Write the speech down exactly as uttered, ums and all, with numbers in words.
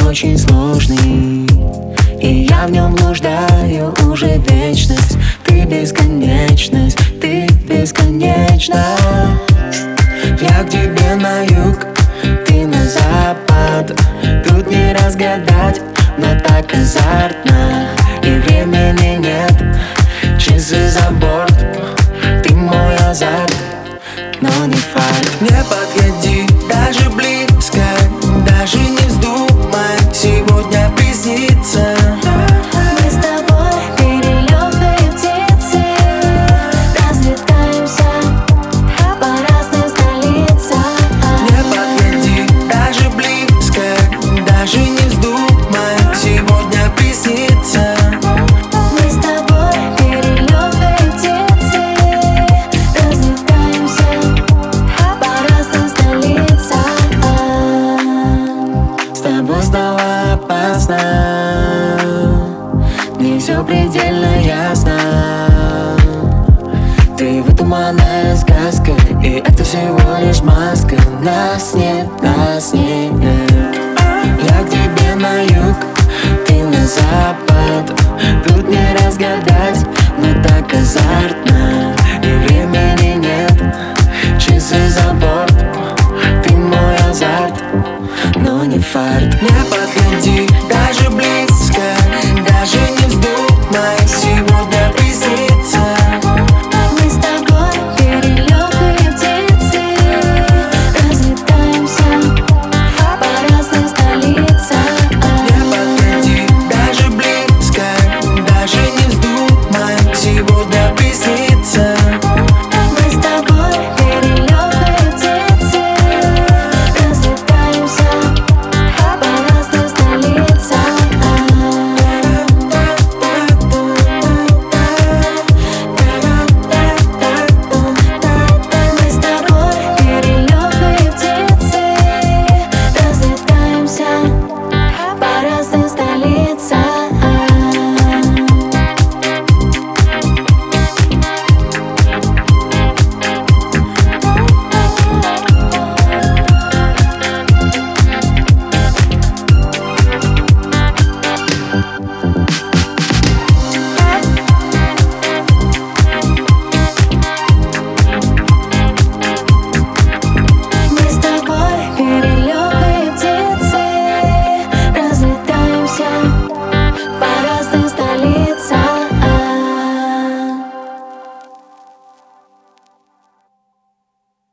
очень сложный, и я в нем блуждаю уже вечность. Ты бесконечность, ты бесконечна. Я к тебе на юг, ты на запад. Тут не разгадать, но так азартно. И времени нет, часы за борт. Ты мой азарт, но не факт. Не подходи даже близко, даже не вздумай сегодня присниться. Мы с тобой перелетные птицы, разлетаемся по разным столицам. Не подходи даже близко, даже не вздумай сегодня присниться. Мы с тобой перелетные птицы, разлетаемся по разным столицам. С тобой стало опасно, мне все предельно ясно. Ты вытуманная сказка, и это всего лишь маска. Нас нет, нас